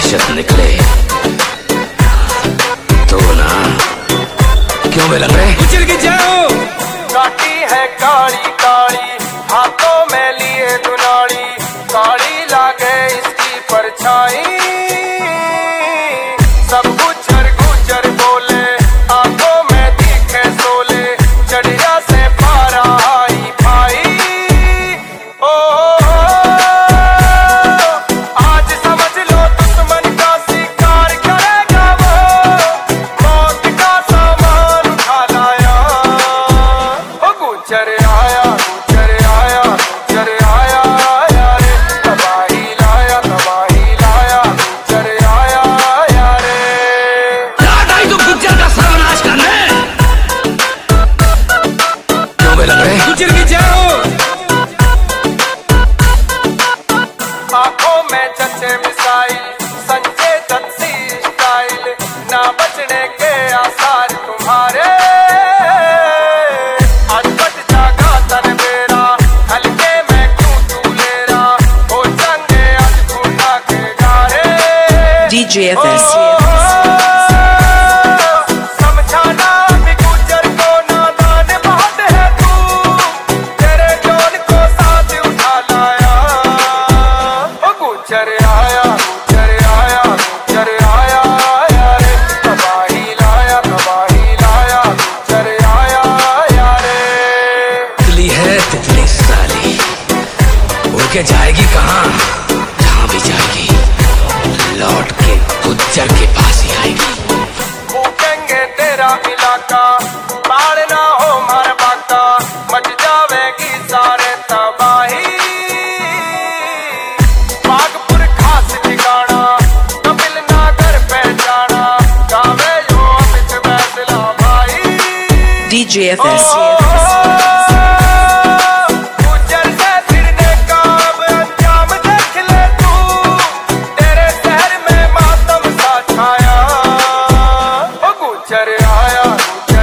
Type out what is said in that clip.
दहशत निकले तो ना क्यों बेलंग रहे गुजर के जाओ। काटी है काली काली हाथों में लिए दुनाली, काली लागे इसकी परछाई। सब गुजर गुजर बोले आंखों में दिखे सोले, चढ़िया से पारा आई भाई। ओ आज समझ लो दुश्मन का शिकार करेगा वो, मौत का सामान उठा लाया। ओ गुजर आया गुजर आया गुजर आया रे, तबाही लाया गुजर आया रे। रात आई तो गुज्जर का सर्वनाश करने क्यों बेलंग रहे गुजर के जाओ। आंखों में जचे मिसाइल संजय दत्त सी स्टाइल, ना बचने के आसार तुम्हारे। आज कट जागा तन मेरा, हल्के में क्यों तू ले रहा, हो चंगे आज खूना के गारे। DJ FS. समझाना भी गुजर को नादान बहुत है तू, तेरे जोन को साथ उठा लाया। ओ गुजर आया गुजर आया गुजर आया रे, तबाही लाया गुजर आया रे। तितली है तितली साली, उड़ के जाएगी कहाँ, जहाँ भी जाएगी लौट के गुज्जर के पास ही आएगी। फूकेंगे तेरा इलाका, बाढ़ ना हो मार बाका, मच जावेगी सारे तबाही। बागपुर खास ठिकाना, कपिल नागर पहचाना, गावे यो अमित फैसला भाई। DJ FS. गुजर से फिरने का अब अंजाम देख ले तू, तेरे शहर में मातम सा छाया। ओ गुजर आया गुजर